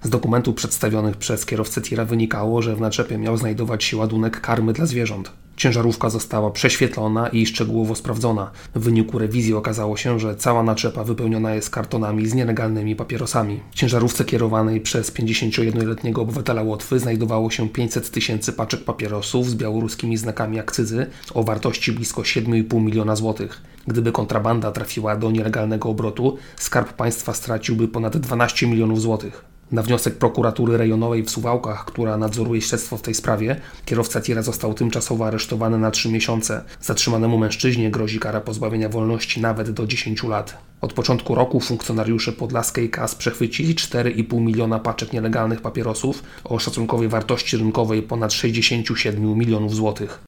Z dokumentów przedstawionych przez kierowcę tira wynikało, że w naczepie miał znajdować się ładunek karmy dla zwierząt. Ciężarówka została prześwietlona i szczegółowo sprawdzona. W wyniku rewizji okazało się, że cała naczepa wypełniona jest kartonami z nielegalnymi papierosami. W ciężarówce kierowanej przez 51-letniego obywatela Łotwy znajdowało się 500 000 paczek papierosów z białoruskimi znakami akcyzy o wartości blisko 7,5 miliona złotych. Gdyby kontrabanda trafiła do nielegalnego obrotu, Skarb Państwa straciłby ponad 12 milionów złotych. Na wniosek prokuratury rejonowej w Suwałkach, która nadzoruje śledztwo w tej sprawie, kierowca tira został tymczasowo aresztowany na 3 miesiące. Zatrzymanemu mężczyźnie grozi kara pozbawienia wolności nawet do 10 lat. Od początku roku funkcjonariusze podlaskiej KAS przechwycili 4,5 miliona paczek nielegalnych papierosów o szacunkowej wartości rynkowej ponad 67 milionów złotych.